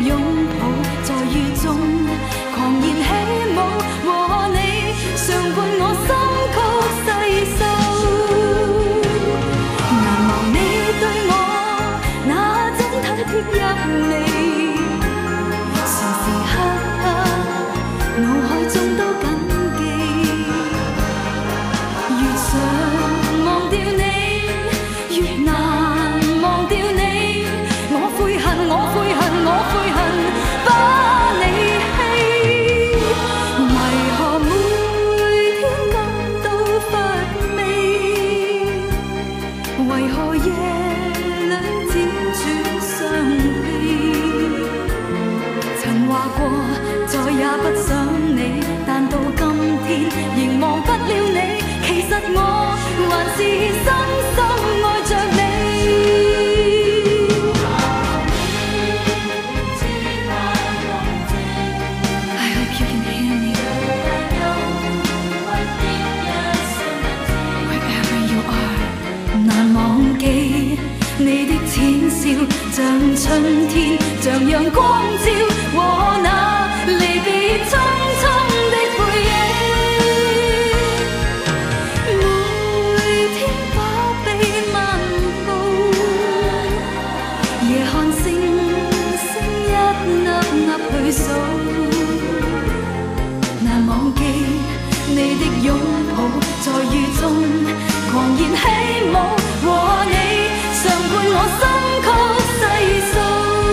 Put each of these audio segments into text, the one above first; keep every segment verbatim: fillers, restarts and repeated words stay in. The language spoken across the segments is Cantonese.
拥抱，在雨中狂然起舞，和你常伴我心曲细數。難忘你對我那種體貼入微，時時刻刻腦海中都緊記。越想忘掉你，越難忘掉你。我悔恨，我悔恨，我悔恨把你棄。為何每天感到乏味？為何夜裏輾轉傷悲？曾話過再也不想你，但到今天仍忘不了你。其實我還是深深愛着你。你的淺笑像春天，像陽光照和那離別匆匆的背影。每天把臂漫步，夜看星星一粒粒去數。難忘記你的擁抱，在雨中狂然起舞，和你常伴我心曲細數。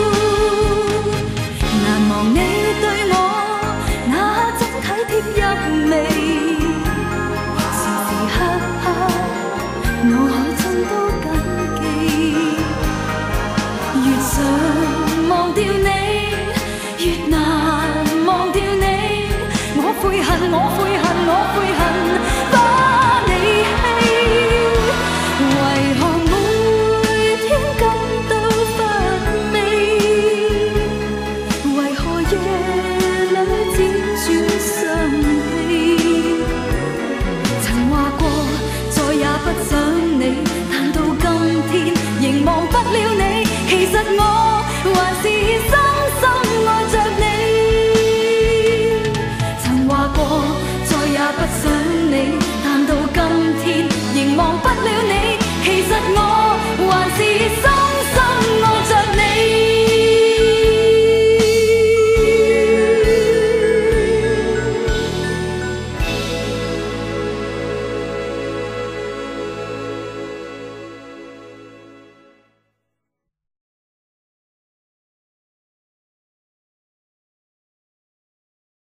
難忘你對我那種體貼入微，時時刻刻腦海中都緊記。越想忘掉你，越難忘掉你。我悔恨，我悔恨，我悔恨把你棄。為何每天感到乏味？為何夜裏輾轉傷悲？曾話過再也不想你，但到今天仍忘不了你。其實我還是